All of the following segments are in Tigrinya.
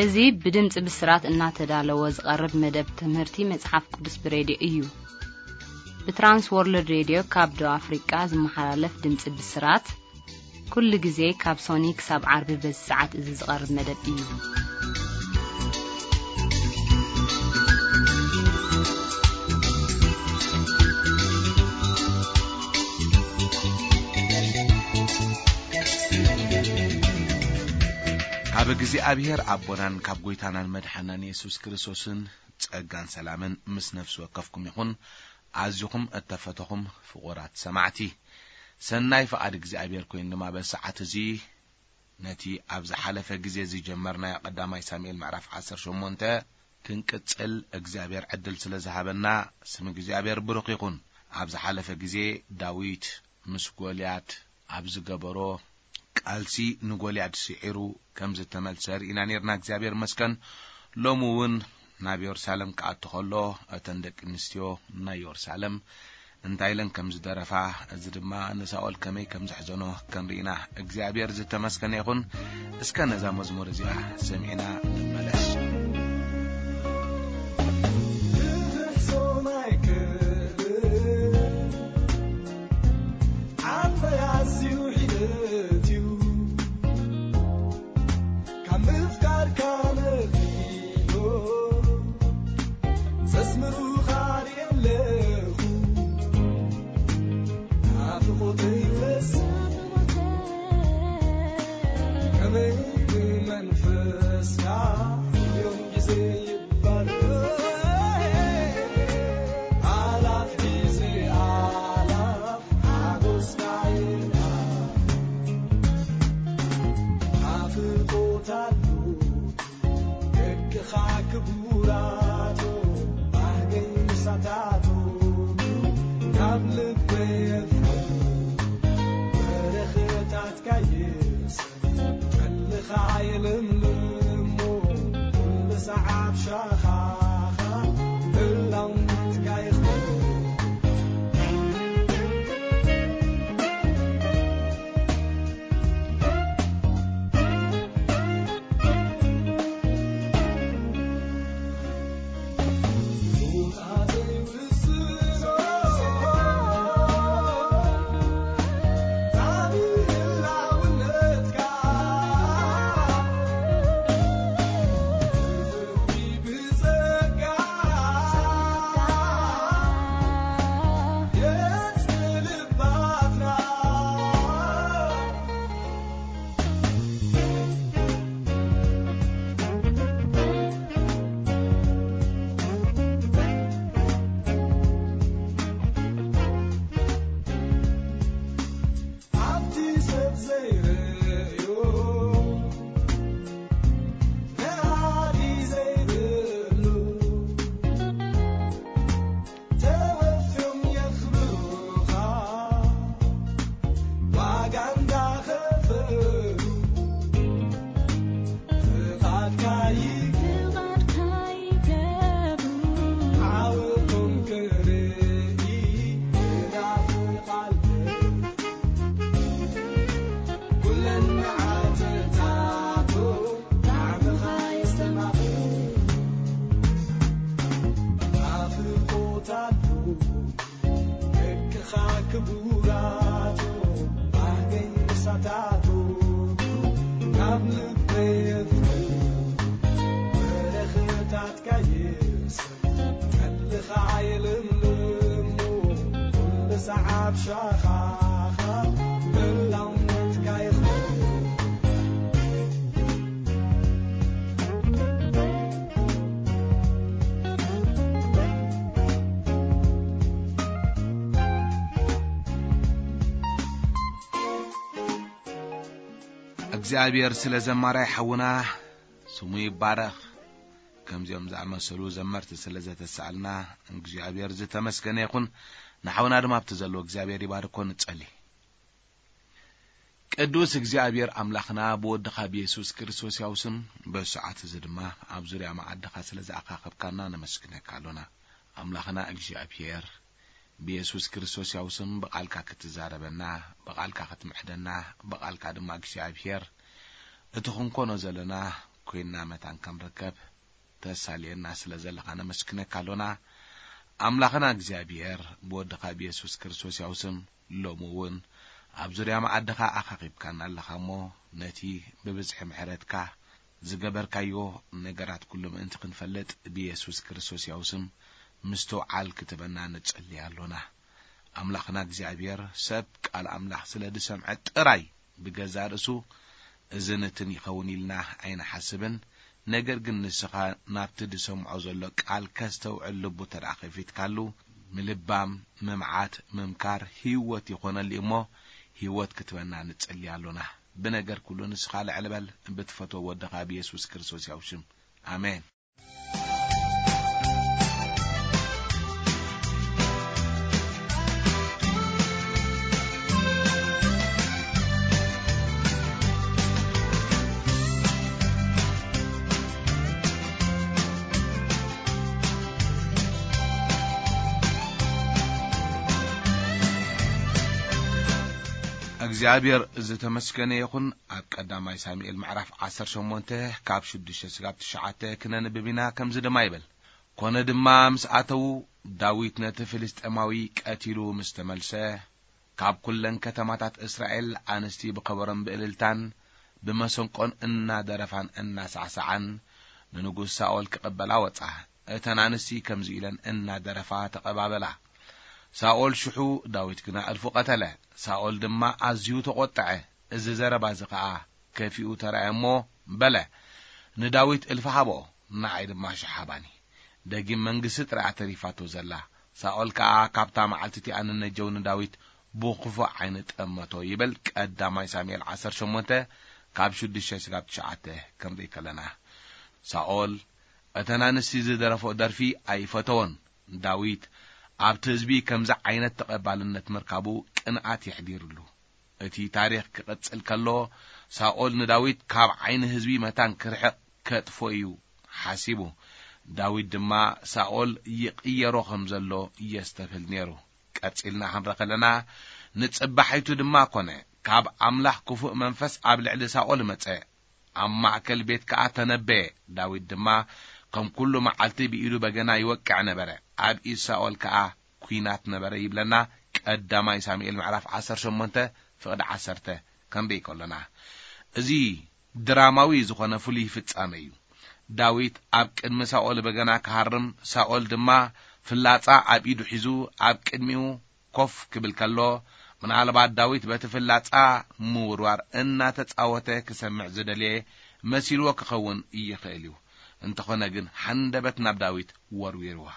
እዙي بدمጽ بسرات እናተዳለወ ዝቀርብ መደብ ትምህርቲ መጽሐፍ ቅዱስ ብሬዲዮ እዩ። በትራንስ ወርልድ ሬዲዮ ካብ ደቡብ አፍሪካ ዝመሓላለፍ ድምጽ ብስራት ኩሉ ግዜ ካብ ሶኒ ክሳብ ዓርቢ በሰዓት እዚ ዝቀርብ መደብ እዩ። ኣብ ግዜ ኣብሔር ኣቦናን ካብ ጎይታናን መድሓናን ኢየሱስ ክርስቶስን ጸጋን ሰላምን ምስ ነፍሱ ወከፍኩም ይኹን ኣዝኹም እተፈተኹም ፍቁራት ሰማዕቲ ሰናይ ፈቃድ ግዜ ኣብሔር ኮይኑ ድማ በሰዓት እዚ ነቲ ኣብ ዝሓለፈ ግዜ ዝጀመርና ቀዳማይ ሳሙኤል ምዕራፍ 18 ክንቅጽል እግዚአብሔር ዕድል ስለዝሃበና ስም እግዚአብሔር ብሩኽ ይኹን። ኣብ ዝሓለፈ ግዜ ዳዊት ምስ ጎልያድ ኣብ ዝገበሮ ቃልሲ ንጎልያድ ሲዒሩ ከም ዝተመልሰር ኢና ነርና እግዚአብሔር መስከን ሎሙውን ናብ ኢየሩሳሌም ከኣቱ ከሎ እተን ደቂ ኣንስትዮ ናይ ኢየሩሳሌም እንታይለን ከም ዝደረፋ እዚ ድማ ንሳኦል ከመይ ከም ዝሕዘኖ ክንሪና እግዚአብሔር ዝተመስገነ ይኹን። እስከ ነዛ መዝሙር እዚኣ ሰሚዕና ንመለስ። እግዚአብሔር ስለ ዘማራይ ሐውና ስሙ ይባረክ። ከምዚኦም ዝኣመሰሉ ዘመርት ስለ ዘተሳልና እግዚአብሔር ዝተመስገነ ይኹን። ንሐውና ድማ ብትዘሎ እግዚአብሔር ይባርኮን ጸሊ። ቅዱስ እግዚአብሔር አምላኽና በወድኻ በኢየሱስ ክርስቶስ ያውስም በሰዓት ዝድማ ኣብ ዙርያ ማዕድኻ ስለ ዘኣኻኽብካና ነመስግነካ ኣለና። አምላኽና እግዚአብሔር በኢየሱስ ክርስቶስ ያውስም በቃልካ ክትዛረበና በቃልካ ክትምሕደና በቃልካ ድማ እግዚአብሔር እትኹንኮኖ ዘለና ኮይና መታን ከምረከብ ተሳልየና ስለዘለኻነ መስክነካ አሎና አምላኽና እግዚአብሔር በወድኻ ኢየሱስ ክርስቶስ ያውስም ሎሙውን ኣብ ዙርያ ማዕድኻ ኣኻኺብካና ኣለኻሞ ነቲ ብብዝሒ ምሕረትካ ዝገበርካዮ ነገራት ኩሎም እንት ክንፈልጥ ብኢየሱስ ክርስቶስ ያውስም ምስተውዓል ክትበና ንጽልይ አሎና አምላኽና እግዚአብሔር ሰብ ቃል አምላኽ ስለድሰምዐ ጥራይ ብገዛ ርእሱ እዝነትን ይኸውን ኢልና ኣይንሓስብን ነገር ግን ንስኻ ናብቲ ድሰምዖ ዘሎ ቃል ከስተውዕል ልቡ ተራኺፊትካሉ ምልባም መምዓት መምካር ህይወት ይኾነል እሞ ህይወት ክትበና ንጽልይ አሎና በነገር ኩሉ ንስኻ ልዕልበል ብትፈትዎ ወድኻ ኢየሱስ ክርስቶስ ያውሽም አሜን እግዚአብሔር ዝተመስገነ ይኹን ኣብ ቀዳማይ ሳሙኤል ምዕራፍ 18 ካብ 6 እስካብ 9 ክነንብብና ከምዚ ድማ ይብል ኮነ ድማ ምስኣተው ዳዊት ነቲ ፍልስጤማዊ ቀቲሉ ምስ ተመልሰ ካብ ኩለን ከተማታት እስራኤል ኣንስቲ ብኸበሮን ብእልልታን ብመሰንቆን እናደረፋን እናሳዕሳዓን ንንጉስ ሳኦል ክቕበላ ወጻ እተን ኣንስቲ ከምዚ ኢለን እናደረፋ ተቐባበላ ሳኦል ሽሑ ዳዊት ግና እልፉ ቀተለ ሳኦል ድማ ኣዝዩ ተቆጣዐ እዚ ዘረባ ዝኸዓ ከፊኡ ተራእሞ በለ ንዳዊት እልፍ ሃቦ ንዓይ ድማ ሸሓባኒ ደጊም መንግስት ጥራይ ተሪፋቶ ዘላ ሳኦል ከዓ ካብታ መዓልቲ ኣንነጀው ንዳዊት ብኽፉ ዓይነ ጠመቶ ይብል ቀዳማይ ሳሙኤል 18 ካብ 6 እስካብ 9 ከምዚ ከለና ሳኦል እተን ኣንስቲ ዝደረፎ ደርፊ ኣይፈተወን ዳዊት ኣብቲ ህዝቢ ከምዛ ዓይነት ተቐባልነት መርካቡ ቅንዓት ይሕዲርሉ እቲ ታሪኽ ክቕጽል ከሎ ሳኦል ንዳዊት ካብ ዓይኒ ህዝቢ መታን ክርሕቕ ከጥፎ እዩ ሓሲቡ ዳዊት ድማ ሳኦል ይቕየሮ ከም ዘሎ የስተፍል ነይሩ ቀጽልና ክንረኸለና ንጽባሕይቱ ድማ ኮነ ካብ ኣምላኽ ክፉእ መንፈስ ኣብ ልዕሊ ሳኦል መጸ ኣብ ማእከል ቤት ከዓ ተነበየ ዳዊት ድማ ከም ኩሉ መዓልቲ ብኢዱ በገና ይወቅዕ ነበረ ኣብ ኢሳኦል ከዓ ኩናት ነበረ ይብለና ቀዳማይ ሳሙኤል ምዕራፍ 18 ፍቅድ 10 ከምዚ ይቆለና እዚ ድራማዊ ዝኾነ ፍሉይ ፍጻመ እዩ ዳዊት ኣብ ቅድሚ ሳኦል በገና ክሃርም ሳኦል ድማ ፍላጻ ኣብ ኢዱ ሒዙ ኣብ ቅድሚኡ ኮፍ ክብል ከሎ ምናልባት ዳዊት በቲ ፍላጻ ምውርዋር እናተጻወተ ክሰምዕ ዝደልየ መሲልዎ ክኸውን ይኽእል እዩ እንተኾነ ግን ሓንደበት ናብ ዳዊት ወርዊርዋ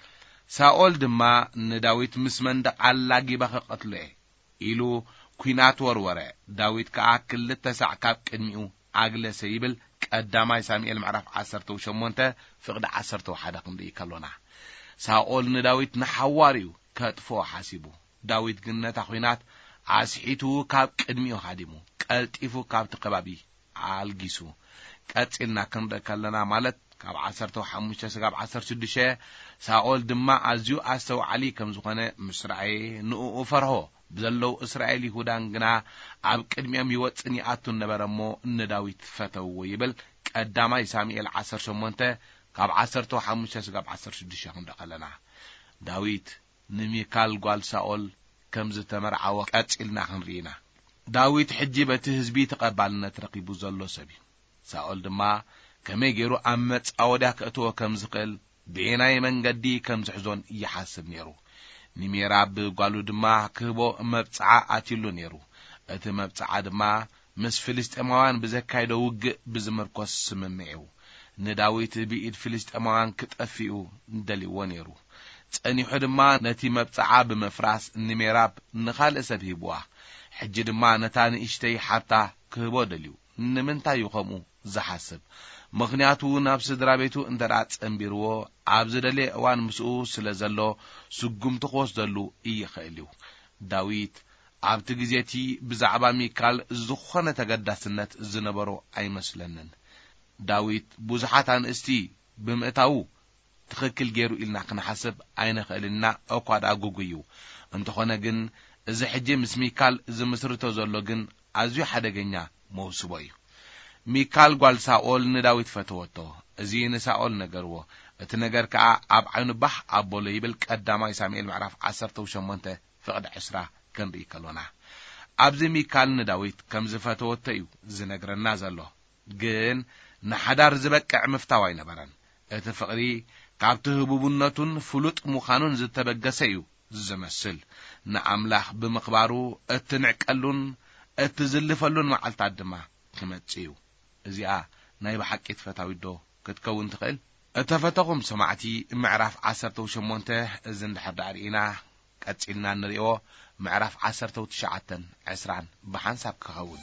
ሳኦል ድማ ንዳዊት ምስ መንደቕ ኣላጊባ ኸቐትሎ ኢሉ ኩናት ወርወረ ዳዊት ከዓ ክልተ ሰዕ ካብ ቅድሚኡ ኣግለሰ ይብል ቀዳማይ ሳሙኤል ምዕራፍ 18 ፍቅድ 11 ከምዚ ይከሎና ሳኦል ንዳዊት ንሓዋሪው ከጥፎ ሓሲቡ ዳዊት ግን ነታ ኩናት ኣስሒቱ ካብ ቅድሚኡ ሃዲሙ ቀልጢፉ ካብቲ ከባቢ ኣልጊሱ ቀጽልና ክንረከለና ማለት ካብ 15 እስካብ 16 ሳኦል ድማ ኣዝዩ ኣስተውዓሊ ከም ዝኾነ ምስራኤ ንኡ ፈርሆ ብዘለው እስራኤል ይሁዳን ግና ኣብ ቅድሚኦም ይወጽን ይኣቱን ነበረሞ ንዳዊት ፈተውዎ ይብል ቀዳማይ ሳሙኤል 18 ካብ 15 እስካብ 16 ክንረከለና ዳዊት ንሚካል ጓል ሳኦል ከም ዝተመርዓወ ቀጽልና ክንሪና ዳዊት ሕጂ በቲ ህዝቢ ተቐባልነት ረኺቡ ዘሎ ሰብ ሳኦል ድማ ከመይ ገይሩ ኣብ መጻወዳ ከእትዎ ከም ዝኽእል ብናይ መንገዲ ከም ዝሕዞን ይሓስብ ነይሩ ንሜራብ ጓሉ ድማ ክህቦ መብጽዓ ኣትሉ ነይሩ እቲ መብጽዓ ድማ ምስ ፍልስጤማውያን ብዘካይዶ ውግእ ብዝምርኮስ ስምምዒው ንዳዊት ብኢድ ፍልስጤማውያን ክጠፊኡ እንደልይዎ ነይሩ ጸኒሑ ድማ ነቲ መብጽዓ ብመፍራስ ንሜራብ ንኻልእ ሰብ ሂብዋ ሕጂ ድማ ነታ ንእሽተይ ሓብታ ክህቦ ደልዩ ንምንታይ ይኸምኡ ዝሓስብ ምኽንያቱ ናብ ስድራ ቤቱ እንተዳ ጸንቢርዎ ኣብ ዝደልየ እዋን ምስኡ ስለ ዘሎ ስጉምቲ ክወስደሉ ይኽእል እዩ ዳዊት ኣብቲ ግዜቲ ብዛዕባ ሚካል ዝኾነ ተገዳስነት ዝነበሮ ኣይመስለንን ዳዊት ብዙሓት ኣንስቲ ብምእታው ትኽክል ገይሩ ኢልና ክንሓስብ ኣይንኽእልና እኳ ዳጉጉዩ እንተኾነ ግን እዚ ሕጂ ምስ ሚካል ዝምስርቶ ዘሎ ግን ኣዝዩ ሓደገኛ መውስቦ እዩ ሚካል ጓል ሳኦል ንዳዊት ፈተወቶ እዚ ንሳኦል ነገርዎ እቲ ነገር ከዓ ኣብ ዓይኑ ባህ ኣቦሎ ይብል ቀዳማይ ሳሙኤል ምዕራፍ 18 ፍቅድ 10 ክንርኢ ከሎና ኣብዚ ሚካል ንዳዊት ከም ዝፈተወቶ እዩ ዝነግረና ዘሎ ግን ንሓዳር ዝበቅዕ ምፍታው ኣይነበረን እቲ ፍቅሪ ካብቲ ህቡብነቱን ፍሉጥ ሙኻኑን ዝተበገሰ እዩ ዝመስል ንኣምላኽ ብምኽባሩ እትንዕቀሉን እትዝልፈሉን መዓልታት ድማ ክመጽእ እዩ እዚኣ ናይ ብሓቂ ተፈታዊዶ ክትከውን ትኽእል እተፈተኹም ሰማዕቲ ምዕራፍ 18 እዚ እንድሕር ዳርኢና ቀጺልና ንሪኦ ምዕራፍ 19 20 ብሓንሳብ ክኸውን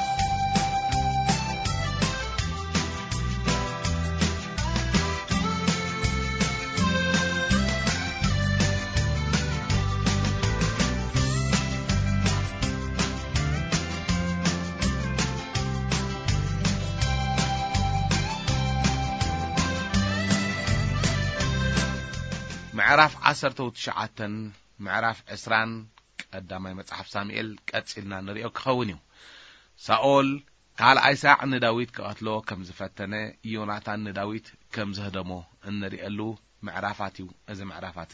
ምዕራፍ 19 ምዕራፍ 20 ቀዳማይ መጽሓፍ ሳሙኤል ቀጺልና ንሪኦ ክኸውን እዩ ሳኦል ካልኣይ ሳዕ ንዳዊት ክቐትሎ ከም ዝፈተነ ዮናታን ንዳዊት ከም ዝህደሞ እንሪአሉ ምዕራፋት እዩ እዚ ምዕራፋት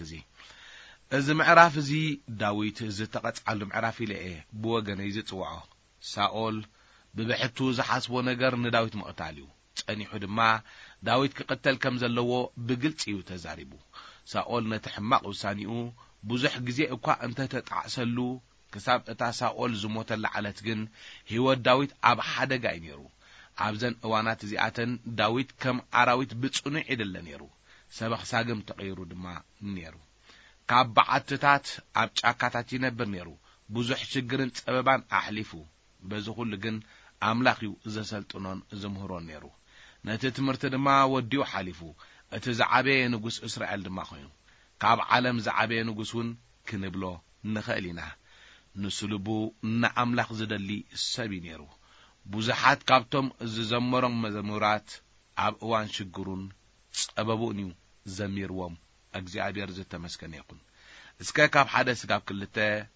እዚ ምዕራፍ እዚ ዳዊት ዝተቐጽዓሉ ምዕራፍ ኢለኤ ብወገነይ ዝጽውዖ ሳኦል ብብሕቱ ዝሓስቦ ነገር ንዳዊት ምቕታል እዩ ጸኒሑ ድማ ዳዊት ክቅተል ከም ዘለዎ ብግልጽ እዩ ተዛሪቡ ሳኦል ነቲ ሕማቕ ውሳኒኡ ብዙሕ ግዜ እኳ እንተተጣዕሰሉ ክሳብ እታ ሳኦል ዝሞተላ ዓለት ግን ህይወት ዳዊት ኣብ ሓደጋ እዩ ነይሩ ኣብዘን እዋናት እዚኣተን ዳዊት ከም ኣራዊት ብጽኑዕ ይደለ ነይሩ ሰበኽሳግም ተቐይሩ ድማ ነይሩ ካብ በዓትታት ኣብ ጫካታት ይነብር ነይሩ ብዙሕ ሽግርን ጸበባን ኣሕሊፉ በዚ ኩሉ ግን ኣምላኽ እዩ ዘሰልጥኖን ዘምህሮን ነይሩ ነቲ ትምህርቲ ድማ ወዲኡ ሓሊፉ እቲ ዝዓበየ ንጉስ እስራኤል ድማ ኮይኑ ካብ ዓለም ዝዓበየ ንጉስውን ክንብሎ ንኽእል ኢና ንስልቡ ንኣምላኽ ዝደሊ ሰብ ነይሩ ብዙሓት ካብቶም ዝዘመሮም መዘሙራት ኣብ እዋን ሽግሩን ጸበቡን እዩ ዘሚርዎም እግዚአብሔር ዝተመስገነ ይኹን እስከ ካብ ሓደ ስጋብ ክልተ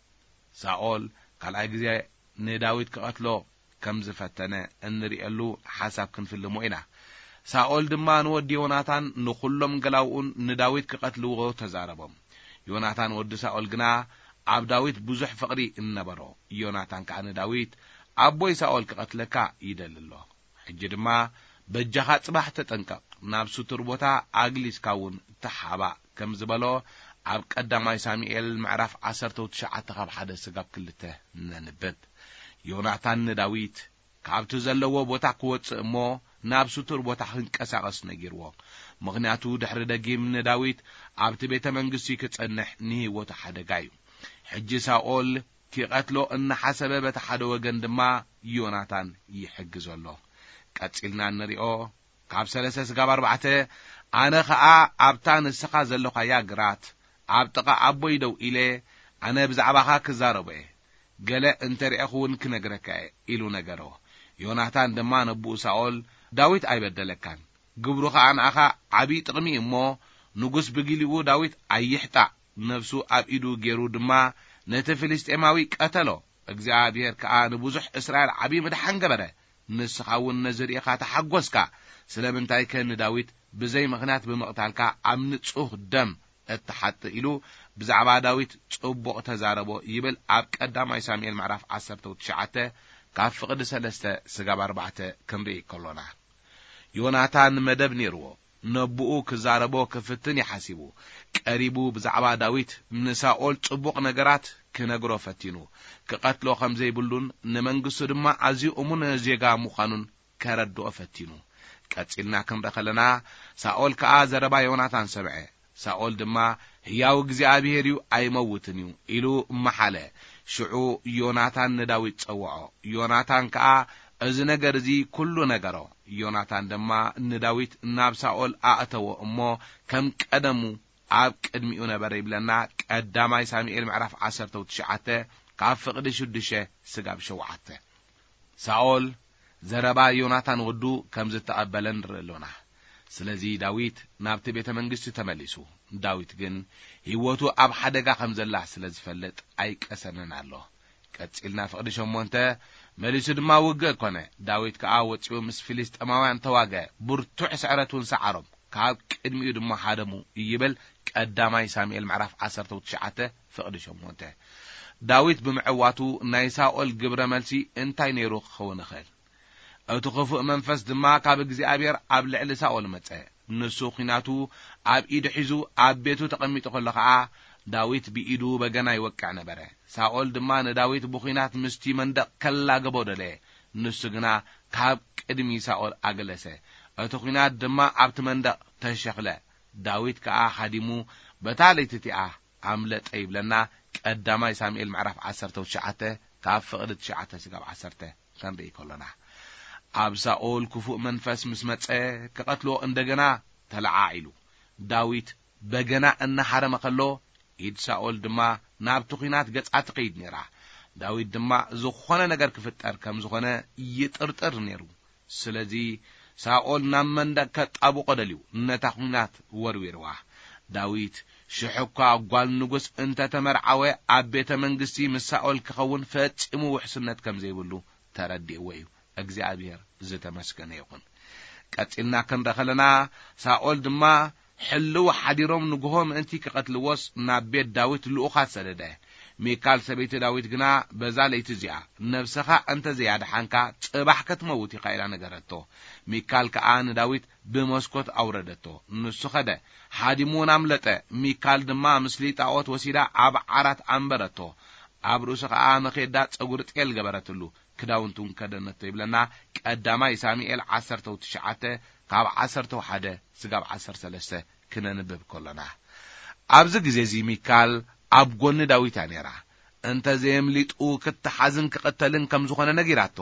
ሳኦል ካልኣይ ግዜ ንዳዊት ክቐትሎ ከም ዝፈተነ እንሪአሉ ሓሳብ ክንፍልሞ ኢና ሳኦል ድማ ንወዲ ዮናታን ንኹሎም ገላውኡን ንዳዊት ክቐትልዎ ተዛረቦም ዮናታን ወዲ ሳኦል ግና ኣብ ዳዊት ብዙሕ ፍቅሪ እንነበሮ ዮናታን ከዓ ንዳዊት ኣቦይ ሳኦል ክቐትለካ ይደልሎ ሕጂ ድማ በጃኻ ጽባሕ ተጠንቀቕ ናብ ሱቱር ቦታ ኣግሊስካውን ተሓባ ከም ዝበሎ ኣብ ቀዳማይ ሳሙኤል ምዕራፍ 19 ካብ ሓደ ስጋብ ክልተ ነንብብ ዮናታን ንዳዊት ካብቲ ዘለዎ ቦታ ክወጽእ እሞ ናብ ሱቱር ቦታ ክንቀሳቐስ ነጊርዎ ምኽንያቱ ድሕሪ ደጊም ንዳዊት ኣብቲ ቤተ መንግስቲ ክጸንሕ ንህይወቱ ሓደጋ እዩ ሕጂ ሳኦል ክቐትሎ እናሓሰበ በቲ ሓደ ወገን ድማ ዮናታን ይሕግዘሎ ቀጺልና ንሪኦ ካብ 3 ስጋብ 4 ኣነ ኸዓ ኣብታ ንስኻ ዘለኻያ ግራት ኣብ ጥቓ ኣቦይ ደው ኢለ ኣነ ብዛዕባኻ ክዛረበ ገለ እንተሪአኹውን ክነግረካ ኢሉ ነገሮ ዮናታን ድማ ነብኡ ሳኦል ዳዊት ኣይበደለካን ግብሩ ከዓ ንኣኻ ዓብይ ጥቕሚ እሞ ንጉስ ብጊሊኡ ዳዊት ኣይሕጣ ነፍሱ ኣብ ኢዱ ገይሩ ድማ ነቲ ፍልስጤማዊ ቀተሎ እግዚአብሔር ከዓ ንብዙሕ እስራኤል ዓብይ ምድሓን ገበረ ንስኻውን ነዝሪእኻ ተሓጐስካ ስለምንታይ ከንዳዊት ብዘይ ምኽንያት ብምቕታልካ ኣብ ንጹህ ደም እትሓጥ ኢሉ ብዛዕባ ዳዊት ጽቡቕ ተዛረቦ ይብል ኣብ ቀዳማይ ሳሙኤል ምዕራፍ 19 ካብ ፍቅዲ 3 ስጋብ 4 ክንርኢ ከሎና ዮናታን መደብ ነይርዎ ነብኡ ክዛረቦ ክፍትን ይሓሲቡ ቀሪቡ ብዛዕባ ዳዊት ንሳኦል ጽቡቕ ነገራት ክነግሮ ፈቲኑ ክቐትሎ ከም ዘይብሉን ንመንግስቱ ድማ ኣዝዩ እሙን ዜጋ ምዃኑን ከረድኦ ፈቲኑ ቀጺልና ክንርኢ ከለና ሳኦል ከዓ ዘረባ ዮናታን ሰምዐ ሳኦል ድማ ሕያው እግዚአብሔር እዩ ኣይመውትን እዩ ኢሉ መሓለ ሽዑ ዮናታን ንዳዊት ጸውዖ ዮናታን ከዓ እዚ ነገር እዚ ኩሉ ነገሮ ዮናታን ድማ ንዳዊት ናብ ሳኦል ኣእተዎ እሞ ከም ቀደሙ ኣብ ቅድሚኡ ነበረ ይብለና ቀዳማይ ሳሙኤል ምዕራፍ 19 ካብ ፍቅዲ 6 ስጋብ 7 ሳኦል ዘረባ ዮናታን ወዱ ከም ዝተቀበለን ንርኢሎና ስለዚ ዳዊት ናብቲ ቤተ መንግስቱ ተመሊሱ ዳዊት ግን ህይወቱ ኣብ ሓደጋ ከም ዘላ ስለዝፈልጥ ኣይቀሰነን ኣሎ ቀጽልና ፍቅዲ 8 መሊሱ ድማ ውግእ ኮነ ዳዊት ከዓ ወጽኡ ምስ ፊሊስጥማውያን ተዋገ ብርቱዕ ስዕረቱን ሰዓሮም ካብ ቅድሚኡ ድማ ሓደሙ ይብል ቀዳማይ ሳሙኤል ምዕራፍ 19 ፍቅዲ 8 ዳዊት ብምዕዋቱ ናይ ሳኦል ግብረ መልሲ እንታይ ነይሩ ክኸውን ይኽእል እቲ ክፉእ መንፈስ ድማ ካብ እግዚአብሔር ኣብ ልዕሊ ሳኦል መጸ ንሱ ኺናቱ ኣብ ኢዱ ሒዙ ኣብ ቤቱ ተቐሚጡ ከሎ ከዓ ዳዊት ብኢዱ በገና ይወቅዕ ነበረ ሳኦል ድማ ንዳዊት ብኺናት ምስቲ መንደቕ ከላገቦ ደለ ንሱ ግና ካብ ቅድሚ ሳኦል ኣገለሰ እቲ ኺናት ድማ ኣብቲ መንደቕ ተሸኽለ ዳዊት ከዓ ሓዲሙ በታለይትቲኣ ኣምለጠ ይብለና ቀዳማይ ሳሙኤል ምዕራፍ 19 ካብ ፍቅዲ 9 ስጋብ 10 ክንርኢ ከለና ኣብ ሳኦል ክፉእ መንፈስ ምስ መጸ ከቀትሎ እንደገና ተለዓኢሉ ዳዊት በገና እናሐረመ ከሎ ኢድ ሳኦል ድማ ናብቲ ኺናት ገጻት ኸይድ ነራ ዳዊት ድማ ዝኾነ ነገር ክፍጠር ከም ዝኾነ ይጥርጥር ነይሩ ስለዚ ሳኦል ናብ መንደቕ ከጣብቆ ደልዩ ነታ ኺናት ወርዊርዋ ዳዊት ሽሕኳ ጓል ንጉስ እንተተመርዓወ ኣብ ቤተ መንግስቲ ምስ ሳኦል ክኸውን ፈጽሙ ውሕስነት ከም ዘይብሉ ተረዲእዎ እዩ እግዚአብሔር ዝተመስገነ ይኹን ቀጽልና ክንረኸለና ሳኦል ድማ ሕልው ሓዲሮም ንግሆም እንቲ ከቀትልዎስ ናብ ቤት ዳዊት ልኡኻት ሰደደ ሚካል ሰበይቲ ዳዊት ግና በዛ ለይቲ እዚኣ ነፍስኻ እንተ ዘያድሓንካ ጽባሕ ክትመውት ኢኻ ኢላ ነገረቶ ሚካል ከዓ ንዳዊት ብመስኮት አውረደቶ ንሱ ኸደ ሓዲሙን ኣምለጠ ሚካል ድማ ምስሊ ጣዖት ወሲዳ ኣብ ዓራት አንበረቶ ኣብ ርእሱ ከዓ መኼዳ ጸጉር ጤል ገበረትሉ ክዳውንቱን ከደነቶ ይብለና ቀዳማይ ሳሙኤል 19 ካብ 11 ስጋብ 13 ክነንብብ ከለና ኣብዚ ግዜ እዚ ሚካል ኣብ ጎኒ ዳዊት ነራ እንተ ዘምሊጡ ክትሓዝን ክቀተልን ከም ዝኾነ ነጊራቶ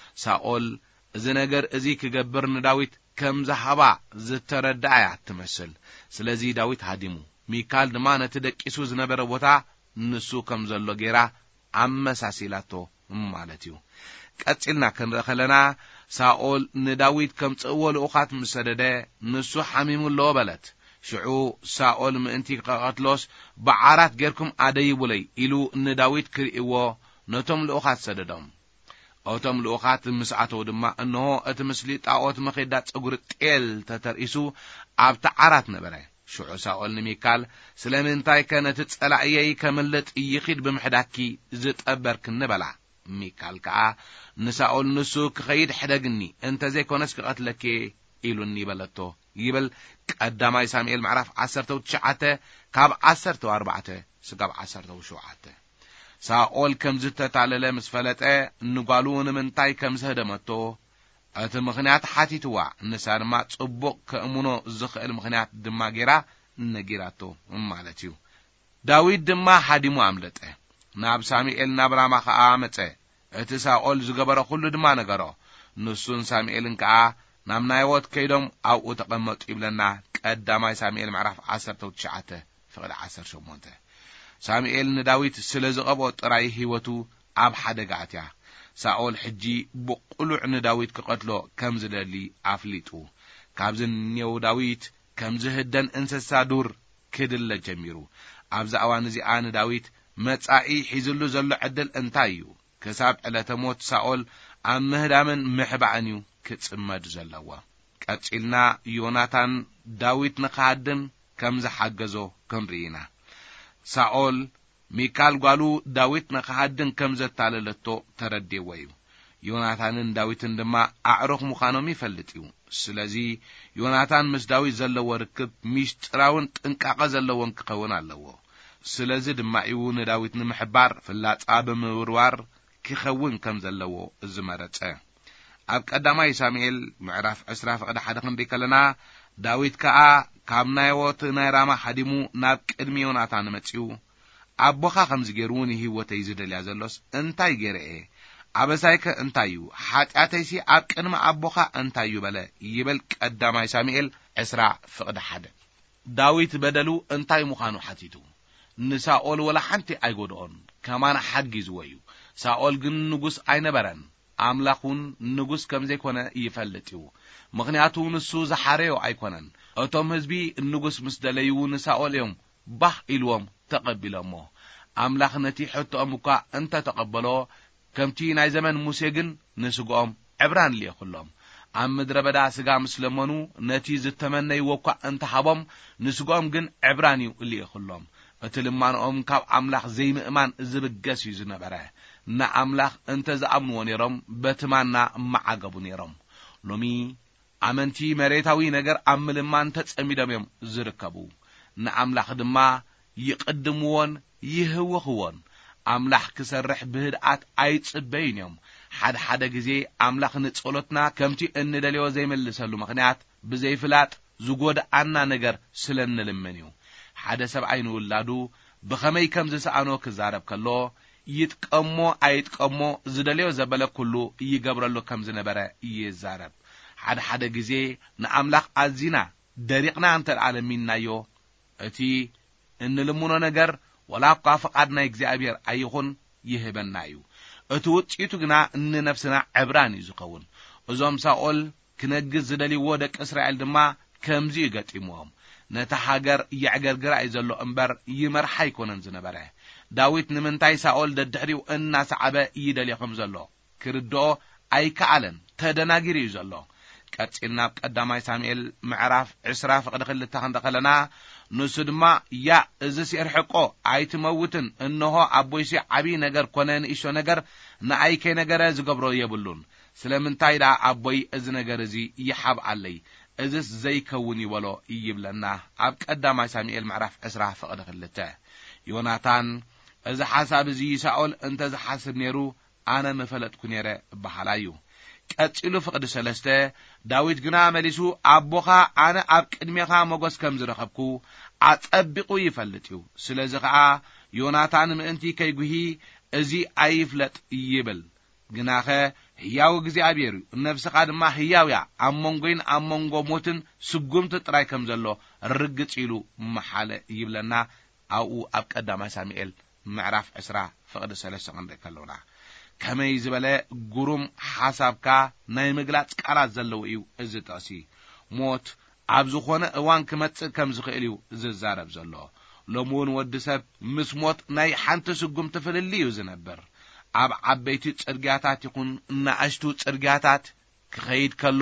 ሳኦል እዚ ነገር እዚ ክገብር ንዳዊት ከም ዝሃባ ዝተረዳያ ትመስል ስለዚ ዳዊት ሃዲሙ ሚካል ድማ ነቲ ደቂሱ ዝነበረ ቦታ ንሱ ከም ዘሎ ጌራ ኣመሳሲላቶ ማለት እዩ ቀጽልና ክንረኸለና ሳኦል ንዳዊት ከም ጽወል ኡኻት ምሰደደ ንሱ ሓሚሙሎ በለት ሽዑ ሳኦል ምእንቲ ከቀትሎስ በዓራት ጌርኩም አደይቡለይ ኢሉ ንዳዊት ክርእዎ ነቶም ልኡኻት ሰደዶም እቶም ልኡኻት ምስኣተው ድማ እንሆ እቲ ምስሊ ጣዖት መኼዳ ጸጉር ጤል ተተርእሱ ኣብቲ ዓራት ነበረ ሽዑ ሳኦል ንሚካል ስለምንታይ ከነቲ ጸላእየይ ከምልጥ ይኺድ ብምሕዳኪ ዝጠበርክ ንበላ ሚካል ከዓ ንሳኦል ንሱ ክኸይድ ሕደግኒ እንተ ዘይኮነስ ክቀትለኪ ኢሉኒ በለቶ ይብል ቀዳማይ ሳሙኤል ምዕራፍ 19 ካብ 14 ስጋብ 17 ሳኦል ከም ዝተታለለ ምስ ፈለጠ ንጓሉ ንምንታይ ከም ዝህደመቶ እቲ ምኽንያት ሓቲትዋ ንሳ ድማ ጽቡቕ ከእሙኖ ዝኽእል ምኽንያት ድማ ጌራ ነጊራቶ ማለት እዩ ዳዊት ድማ ሓዲሙ ኣምለጠ ናብ ሳሙኤል ናብ ራማ ከዓ መጸ እቲ ሳኦል ዝገበረ ኩሉ ድማ ነገሮ ንሱን ሳሙኤልን ከዓ ናብ ናይወት ከይዶም ኣብኡ ተቐመጡ ይብለና ቀዳማይ ሳሙኤል ምዕራፍ 19 ፍቅዲ 18 ሳሙኤል ንዳዊት ስለ ዝቐበኦ ጥራይ ህይወቱ ኣብ ሓደጋ ኣትያ ሳኦል ሕጂ ብቁሉዕ ንዳዊት ክቀትሎ ከም ዝደሊ ኣፍሊጡ ካብዚ ኔው ዳዊት ከም ዝህደን እንስሳ ዱር ክድለ ጀሚሩ ኣብዛ እዋን እዚኣ ንዳዊት መጻኢ ሒዝሉ ዘሎ ዕድል እንታይ እዩ ክሳብ ዕለተ ሞት ሳኦል ኣብ ምህዳምን ምሕባእን እዩ ክጽመድ ዘለዎ ቀጽልና ዮናታን ዳዊት ንኻድን ከም ዝሓገዞ ክንርኢና ሳኦል ሚካል ጓሉ ዳዊት ንኻድን ከም ዘታለለቶ ተረዲእዎ እዩ ዮናታንን ዳዊትን ድማ ኣዕሩኽ ምዃኖም ይፈልጥ እዩ ስለዚ ዮናታን ምስ ዳዊት ዘለዎ ርክብ ሚስጥራውን ጥንቃቐ ዘለዎን ክኸውን ኣለዎ ስለዚ ድማ እዩ ንዳዊት ንምሕባር ፍላጻ ብምውርዋር ክኸውን ከም ዘለዎ ዝመረጸ ኣብ ቀዳማይ ሳሙኤል ምዕራፍ 20 ፍቅዲ 1 ክንርኢ ከለና ዳዊት ከዓ ካብ ናይወት ናይ ራማ ሓዲሙ ናብ ቅድሚ ዮናታን መጺኡ ኣቦኻ ከም ዝገይሩ ንህይወተይ ዝደልያ ዘሎስ እንታይ ገይርኤ ኣበሳይከ እንታይ እዩ ሓጢአተይሲ ኣብ ቅድሚ ኣቦኻ እንታይ እዩ በለ ይብል ቀዳማይ ሳሙኤል 20 ፍቅዲ 1 ዳዊት በደሉ እንታይ ምዃኑ ሓቲቱ ንሳኦል ወላ ሓንቲ ኣይጎድኦን ከማን ሓጊዝዎ እዩ ሳኦል ግን ንጉስ ኣይነበረን ኣምላኹን ንጉስ ከም ዘይኮነ ይፈልጥ እዩ ምኽንያቱ ንሱ ዝሓረዮ ኣይኮነን እቶም ህዝቢ ንጉስ ምስ ደለዩ ንሳኦል እዮም ባህ ኢልዎም ተቐቢሎሞ ኣምላኽ ነቲ ሕቶኦም እኳ እንተ ተቐበሎ ከምቲ ናይ ዘመን ሙሴ ግን ንስግኦም ዕብራን ልየኹሎም ኣብ ምድረ በዳ ስጋ ምስለመኑ ነቲ ዝተመነይዎ እኳ እንተ ሃቦም ንስግኦም ግን ዕብራን ልየኹሎም እቲ ልማኖኦም ካብ ኣምላኽ ዘይምእማን ዝብገስ እዩ ዝነበረ ንኣምላኽ እንተ ዝኣምንዎ ነይሮም በትማና መዓገቡ ነይሮም ሎሚ ኣመንቲ መሬታዊ ነገር ኣብ ምልማን ተጸሚዶም እዮም ዝርከቡ ንኣምላኽ ድማ ይቅድምዎን ይህውኽዎን ኣምላኽ ክሰርሕ ብህድኣት ኣይጽበይን እዮም ሓደ ግዜ ኣምላኽ ንጸሎትና ከምቲ እንደልዮ ዘይመልሰሉ ምኽንያት ብዘይፍላጥ ዝጎድኣና ነገር ስለንልምን እዩ ሓደ ሰብኣይ ንውላዱ ብኸመይ ከም ዝሰኣኖ ክዛረብ ከሎ ይጥቀሞ ኣይጥቀሞ ዝደልዮ ዘበለ ኩሉ ይገብረሉ ከም ዝነበረ ይዛረብ ሓደ ግዜ ንኣምላኽ ኣዚና ደሪቕና እንተለሚናዮ እቲ እንልሙኖ ነገር ወላ እኳ ፈቃድ ናይ እግዚአብሔር ኣይኹን ይህበና እዩ እቲ ውጽኢቱ ግና ንነፍስና ዕብራን እዩ ዝኸውን እዞም ሳኦል ክነግዝ ዝደልይዎ ደቂ እስራኤል ድማ ከምዚ ይገጢሞም ነታ ሃገር ይዕገርግራ እዩ ዘሎ እምበር ይመርሓ ኣይኮነን ዝነበረ ዳዊት ንምንታይ ሳኦል ደድሕሪው እናሰዓበ ይደልይኹም ዘሎ ክርድኦ ኣይከኣለን ተደናጊር እዩ ዘሎ ቀጽልና ቀዳማይ ሳሙኤል ምዕራፍ 20 ፍቅዲ 2 ክንደኸለና ንሱ ድማ ያ እዚ ሲርሕቆ ኣይትመውትን እንሆ ኣቦይሲ ዓቢ ነገር ኮነ ንእሾ ነገር ንኣይከ ነገረ ዝገብሮ የብሉን ስለምንታይ ዳ ኣቦይ እዚ ነገር እዚ ይሓብ ኣለይ እዚ ዘይከውን ይበሎ ይብለና ኣብ ቀዳማይ ሳሙኤል ምዕራፍ 20 ፍቅዲ 2 ዮናታን እዚ ሓሳብ እዚ ሳኦል እንተ ዝሓስብ ነይሩ ኣነ መፈለጥኩ ነይረ በሃላዩ ቀጽሉ ፍቅዲ 3 ዳዊት ግና መሊሱ ኣቦኻ ኣነ ኣብ ቅድሜኻ ሞገስ ከም ዝረኸብኩ ኣጸቢቁ ይፈልጥ እዩ ስለዚ ከዓ ዮናታን ምእንቲ ከይጉሂ እዚ ኣይፍለጥ ይብል ግናኸ ሕያው እግዚአብሔር ነፍስኻ ድማ ሕያውያ ኣብ መንጎይን ኣብ መንጎ ሞትን ስጉምቲ ጥራይ ከም ዘሎ ርግጽ ኢሉ መሓለ ይብለና ኣብኡ ኣብ ቀዳማይ ሳሙኤል ምዕራፍ 20 ፍቅዲ 3 ክንደከለውና ከመይ ዝበለ ጉሩም ሓሳብካ ናይ ምግላጽ ቃላት ዘለው እዩ እዚ ጠሲ ሞት ኣብ ዝኾነ እዋን ክመጽእ ከም ዝኽእል እዩ ዝዛረብ ዘሎ ሎሙን ወዲ ሰብ ምስ ሞት ናይ ሓንቲ ስጉም ትፍልል እዩ ዝነብር ኣብ ዓበይቲ ጽርግያታት ይኹን ንኣሽቱ ጽርግያታት ክኸይድ ከሎ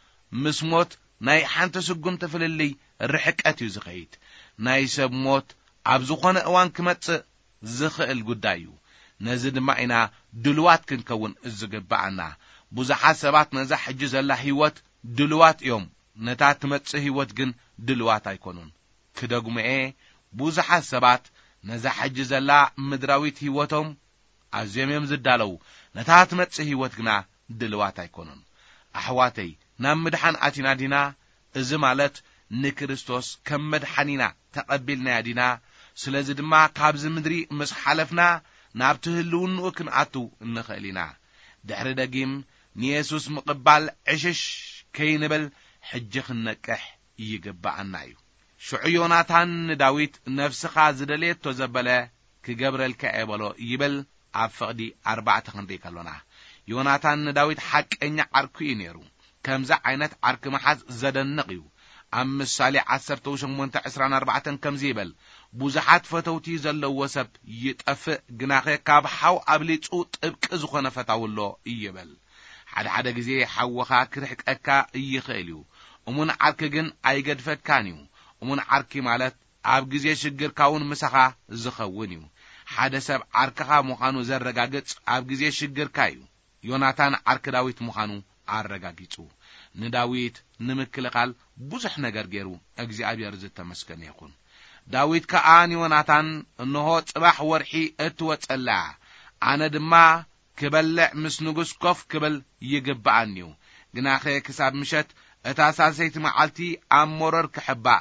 ምስ ሞት ናይ ሓንቲ ስጉም ትፍልል ርሕቀት እዩ ዝኸይድ ናይ ሰብ ሞት ኣብ ዝኾነ እዋን ክመጽእ ዝኽእል ጉዳይ እዩ ነዚ ድማ ኢና ድልዋት ክንከውን ዝግባአና ብዙሓት ሰባት ነዛ ሕጂ ዘላ ህይወት ድልዋት እዮም ነታ ትመጽእ ህይወት ግን ድልዋት ኣይኮኑን ክደግመኤ ብዙሓት ሰባት ነዛ ሕጂ ዘላ ምድራዊት ህይወቶም ኣዝዮም ዝዳለው ነታ ትመጽእ ህይወት ግና ድልዋት ኣይኮኑን ኣሕዋተይ ናብ ምድሓን ኣቲና ዲና እዚ ማለት ንክርስቶስ ከም መድሓኒና ተቐቢልና ዲና ስለዚ ድማ ካብዚ ምድሪ ምስ ሓለፍና ናብ ትህልውንኡ ክንኣቱ እንኽእል ኢና ድሕሪ ደጊም ንኢየሱስ ምቕባል ዕሽሽ ከይንብል ሕጂ ክንነቅሕ ይግባአና እዩ ሽዑ ዮናታን ንዳዊት ነፍስኻ ዝደልየቶ ዘበለ ክገብረልካ የበሎ ይብል ኣብ ፍቅዲ 4 ክንደከሎና ዮናታን ንዳዊት ሓቀኛ ዓርኩ እዩ ነይሩ ከምዛ ዓይነት ዓርክ መሓዝ ዘደንቕ እዩ ኣብ ምሳሌ 18:24 ከምዚ ይብል ብዙሓት ፈተውቲ ዘለዎ ሰብ ይጠፍእ ግናኸ ካብ ሓው ኣብሊጹ ጥብቂ ዝኾነ ፈታውሎ ይብል ሓደ ግዜ ሓወኻ ክርሕቀካ ይኽእል እዩ እሙን ዓርክ ግን ኣይገድፈካን እዩ እሙን ዓርኪ ማለት ኣብ ግዜ ሽግርካውን ምሳኻ ዝኸውን እዩ ሓደ ሰብ ዓርክኻ ምዃኑ ዘረጋግጽ ኣብ ግዜ ሽግርካ እዩ ዮናታን ዓርክ ዳዊት ምዃኑ ኣረጋጊጹ ንዳዊት ንምክልኻል ብዙሕ ነገር ገይሩ እግዚአብሔር ዝተመስገነ ይኹን ዳዊት ከዓ ዮናታን እንሆ ጽባሕ ወርሒ እትወጸላ ኣነ ድማ ክበልዕ ምስ ንጉስ ኮፍ ክብል ይግባአኒ እዩ ግናኸ ክሳብ ምሸት እታ ሳልሰይቲ መዓልቲ ኣብ ሞረር ክሕባእ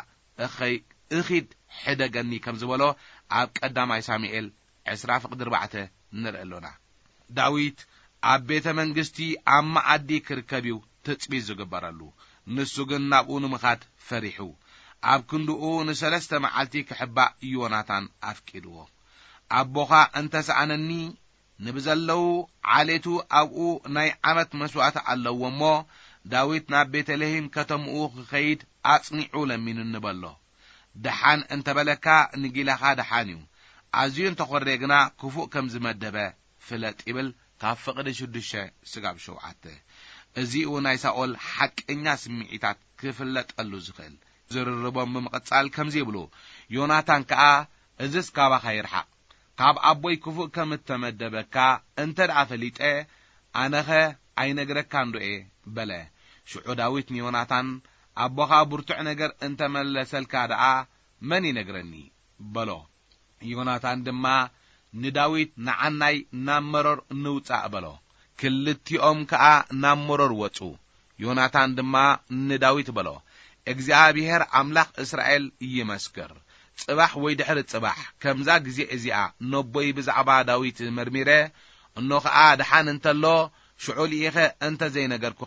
እኺድ ሕደገኒ ከም ዝበሎ ኣብ ቀዳማይ ሳሙኤል 20:4 ንርአሎና ዳዊት ኣብ ቤተ መንግስቲ ኣብ ማዓዲ ክርከብ እዩ ተጽቢት ዝግበረሉ ንሱ ግን ናብኡ ንምኻድ ፈሪሑ ኣብ ክንድኡ ንሰለስተ መዓልቲ ክሕባእ ዮናታን ኣፍቂድዎ ኣቦኻ እንተሰኣነኒ ንብዘለው ዓሌቱ ኣብኡ ናይ ዓመት መስዋዕት ኣለዎ እሞ ዳዊት ናብ ቤተልሔም ከተምኡ ክኸይድ ኣጽኒዑ ለሚኑ እንበሎ ደሓን እንተበለካ ንጊላኻ ደሓን እዩ ኣዝዩን ተቆሬግና ክፉእ ከም ዝመደበ ፍለጥ ይብል ካብ ፍቅዲ 6 ስጋብ 7 እዚኡ ናይ ሳኦል ሓቀኛ ስምዒታት ክፍለጠሉ ዝኽእል ዝርርቦም ብምቕጻል ከምዚ ይብሉ ዮናታን ከዓ እዝስ ካባኻ ይርሓቅ ካብ ኣቦይ ክፉእ ከም ተመደበካ እንተ ደኣ ፈሊጠ ኣነኸ ኣይነግረካ እንዶኤ በለ ሽዑ ዳዊት ንዮናታን ኣቦኻ ብርቱዕ ነገር እንተ መለሰልካ ደኣ መን ይነግረኒ በሎ ዮናታን ድማ ንዳዊት ንዓናይ ናብ መሮር ንውፃእ በሎ ክልቲኦም ከዓ ናብ መሮር ወፁ ዮናታን ድማ ንዳዊት በሎ እግዚአብሔር አምላክ እስራኤል ይመስክር ጽባሕ ወይ ድሕሪ ጽባሕ ከምዛ ግዜ እዚኣ ነቦይ ብዛዕባ ዳዊት መርሚረ እንኸዓ ደሓን እንተሎ ሽዑል ኢኸ እንተ ዘይነገርኩኻ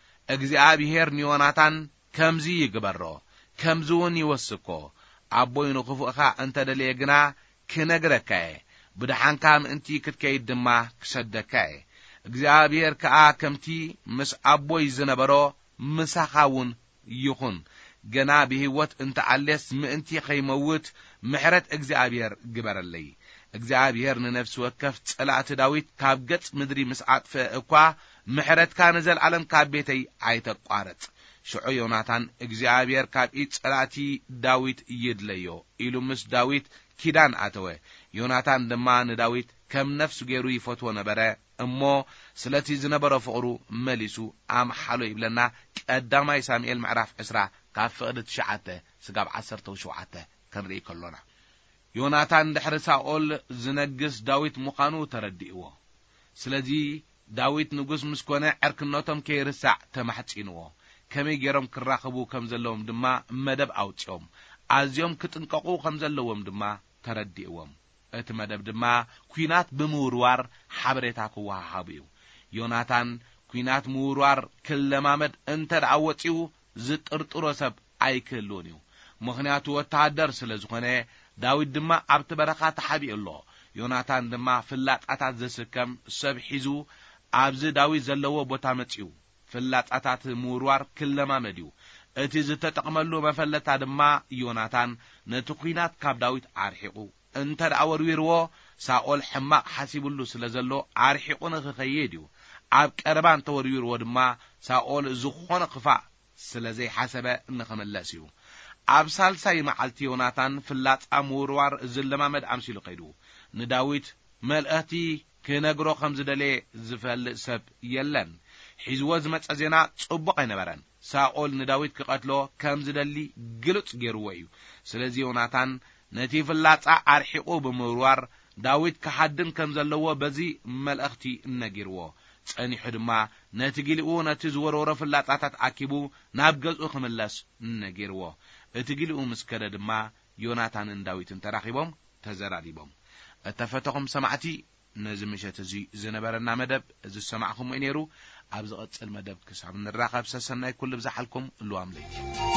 እግዚአብሔር ንዮናታን ከምዚ ይግበሮ ከምዚውን ይወስኮ ኣቦይ ንኽፉእኻ እንተ ደልየ ግና ክነግረካ ብድሓንካ ምእንቲ ክትከይድ ድማ ክሰደካ እግዚአብሔር ከዓ ከምቲ ምስ ኣቦይ ዝነበሮ ምሳኻውን ይኹን ገና ብህይወት እንተ ዓለስ ምእንቲ ኸይመውት ምሕረት እግዚአብሔር ግበረለይ እግዚአብሔር ንነፍስ ወከፍ ጸላእቲ ዳዊት ካብ ገጽ ምድሪ ምስዓጥፈ እኳ ምሕረትካ ንዘለዓለም ካብ ቤተይ ኣይተቋረጽ ሽዑ ዮናታን እግዚአብሔር ካብ ጸላእቲ ዳዊት ይድለዮ ኢሉ ምስ ዳዊት ኪዳን ኣተወ ዮናታን ድማ ንዳዊት ከም ነፍስ ገይሩ ይፈትዎ ነበረ እሞ ስለቲ ዝነበረ ፍቅሩ መሊሱ ኣምሓሎ ይብለና ቀዳማይ ሳሙኤል ምዕራፍ 10 ካብ ፍቅዲ 9 ስጋብ 17 ክንርኢ ከሎና ዮናታን ድሕሪ ሳኦል ዝነግስ ዳዊት ምዃኑ ተረዲእዎ ስለዚ ዳዊት ንጉስ ምስኮነ ዕርክነቶም ከይርሳዕ ተማሕጺንዎ ከመይ ገይሮም ክራኸቡ ከም ዘለዎም ድማ መደብ ኣውጽኦም ኣዝዮም ክጥንቀቁ ከም ዘለዎም ድማ ተረዲእዎም እቲ መደብ ድማ ኩናት ብምውርዋር ሓበሬታ ክወሃሃቡ እዩ ዮናታን ኩናት ምውርዋር ክለማመድ እንተ ደኣ ወፂኡ ዝጥርጥሮ ሰብ ኣይክህልውን እዩ ምኽንያቱ ወታደር ስለ ዝኾነ ዳዊት ድማ ኣብቲ በረኻ ተሓቢኡ ኣሎ ዮናታን ድማ ፍላጣታት ዘስከም ሰብ ሒዙ ኣብዚ ዳዊት ዘለዎ ቦታ መጺኡ ፍላጣታት ምውርዋር ክለማመድ እዩ እቲ ዝተጠቕመሉ መፈለታ ድማ ዮናታን ነቲ ኩናት ካብ ዳዊት ኣርሒቁ እንተ ደኣ ወርዊርዎ ሳኦል ሕማቅ ሓሲቡሉ ስለ ዘሎ ኣርሒቁ ንኽኸይድ እዩ ኣብ ቀረባ እንተ ወርዊርዎ ድማ ሳኦል ዝኾነ ክፋእ ስለ ዘይሓሰበ ንኽመለስ እዩ ኣብ ሳልሳይ መዓልቲ ዮናታን ፍላጣ ምውርዋር ዝለማመድ ኣምሲሉ ኸይዱ ንዳዊት መልእኽቲ ክነግሮ ከም ዝደለየ ዝፈልጥ ሰብ የለን ሒዝዎ ዝመጸ ዜና ጽቡቕ ኣይነበረን ሳኦል ንዳዊት ክቐትሎ ከም ዝደሊ ግልጽ ገይርዎ እዩ ስለዚ ዮናታን ነቲ ፍላጣ ኣርሒቁ ብምውርዋር ዳዊት ክሓድም ከም ዘለዎ በዚ መልእኽቲ ነጊርዎ ጸኒሑ ድማ ነቲ ግልኡ ነቲ ዝወርወሮ ፍላጣታት ኣኪቡ ናብ ገጹ ክምለስ ነጊርዎ እቲ ግልኡ ምስከደ ድማ ዮናታንን ዳዊትን ተራኺቦም ተዘራሪቦም እተፈተኹም ሰማዕቲ ነዚ ምሸት እዚ ዝነበረና መደብ እዚ ሰማዕኹም ወይ ነይሩ ኣብ ዝቐጽል መደብ ክሳብ ንራኸብ ሰሰናይ ኩሉ ብዛሓልኩም ልዋም ለይ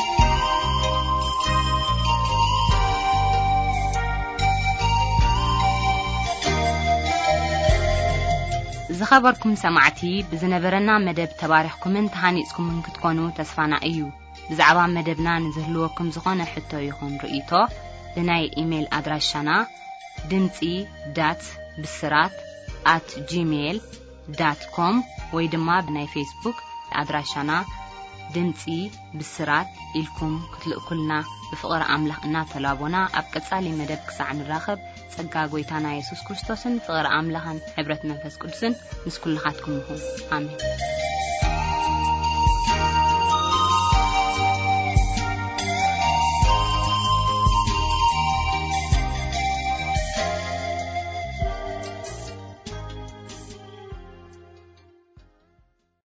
ዝኸበርኩም ሰማዕቲ ብዝነበረና መደብ ተባሪኽኩምን ተሃኒጽኩምን ክትኮኑ ተስፋና እዩ ብዛዕባ መደብና ንዝህልወኩም ዝኾነ ሕቶ ይኹን ርእይቶ ብናይ ኢሜል ኣድራሻና dimci.bisrat@gmail.com ወይ ድማ ብናይ ፌስቡክ ኣድራሻና ድምጺ ብስራት ኢልኩም ክትልእኩልና ብፍቕሪ ኣምላኽ እናተላቦና ኣብ ቀጻሊ መደብ ክሳዕ ንራኸብ ጸጋ ጎይታና ኢየሱስ ክርስቶስን ፍቕሪ ኣምላኽን ሕብረት መንፈስ ቅዱስን ምስ ኩልኻትኩም ይኹን ኣሜን